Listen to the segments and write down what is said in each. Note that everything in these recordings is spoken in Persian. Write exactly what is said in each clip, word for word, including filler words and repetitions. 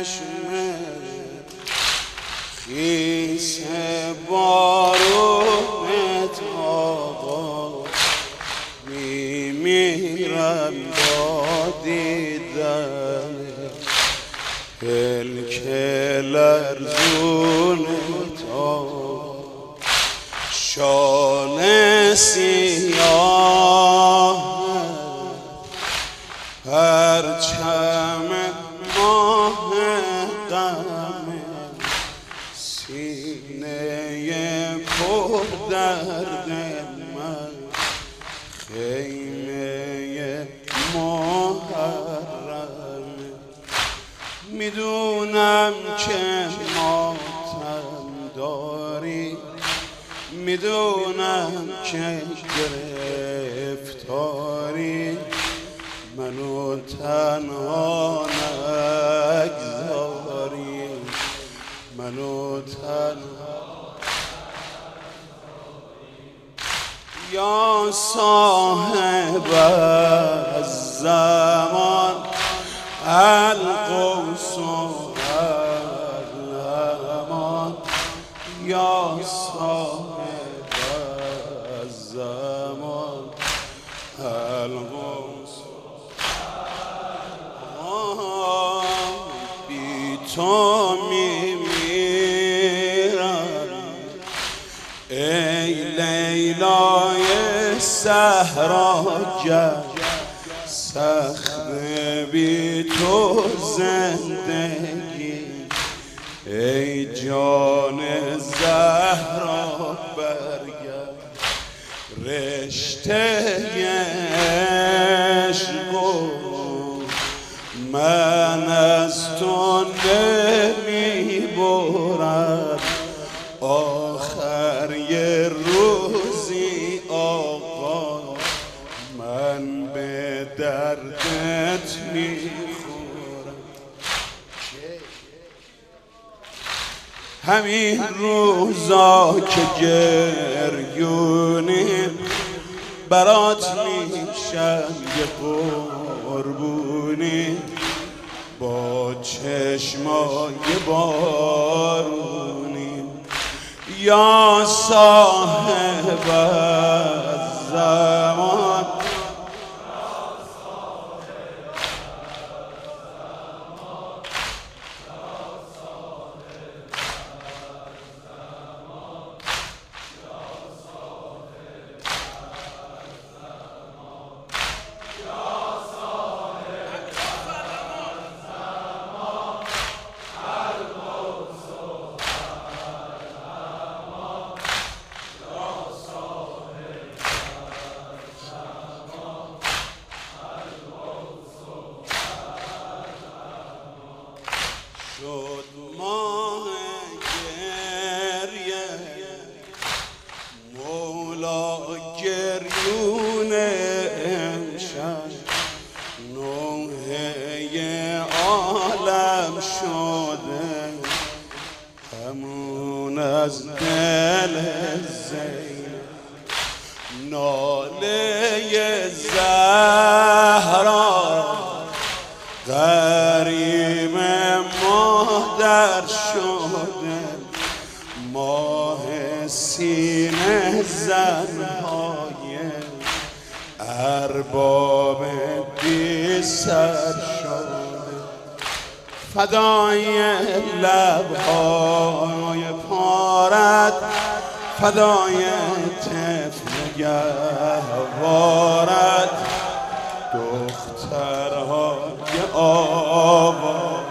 چشم خیس بارونت آقا میمیرم با دیدن پلک لرزونت آقا شال سیاه پرچم ماه غم سینه پر درد من خیمه محرم میدونم که ماتم داری میدونم که گرفتاری منو تنها نگذاری منو تنها یا صاحب الزمان القوس الامان یا صاحب الزمان القوس بی تو میمیرم ای لیلای صحراگر سخت بی تو زندگی ای جان زهرا برگرد رشته عشق من از تو نمیبرم آخر یه روزی آقا من به دردت میخورم همین روزا که گریونیم برات میشم یه قربونی با چشمای بارونی یا صاحب الزمان شد ماه گریه مولا گریون امشب نوحه عالم شده همون از دل زینب ناله زهرا غریب مادر شده ماه سینه زنهای ارباب بی سر شده فدای لبهای پارت فدای طفل گهوارت دخترهای آوا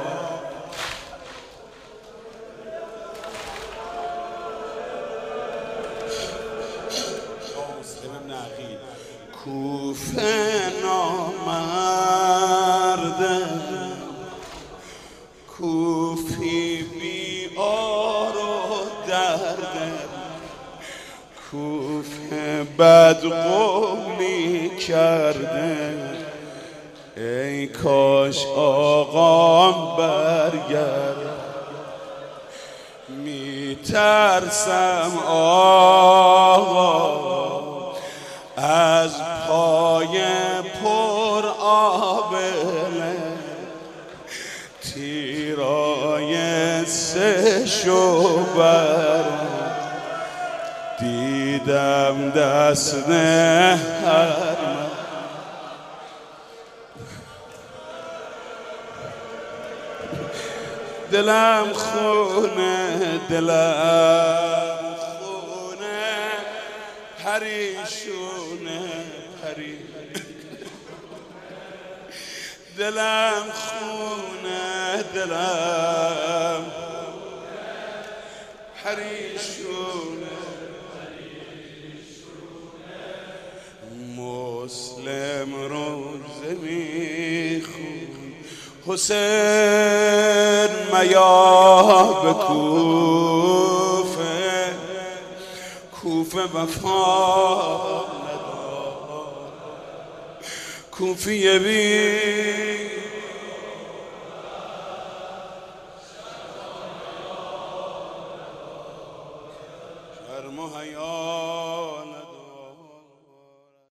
کوفه نامرده کوفی بی آر و درده کوفه بدقولی کرده ای کاش آقام برگرد میترسم آقا از پای پر آبله تیرا حسه شو برم دیدم دست نه هر دلم خونه دلم خونه پریشونه پری دلم خونه دلم پریشونه مسلم روزه میخون حسین میا به کوفه کوفه وفا ندار کوفیه بی شرم و حیا ندار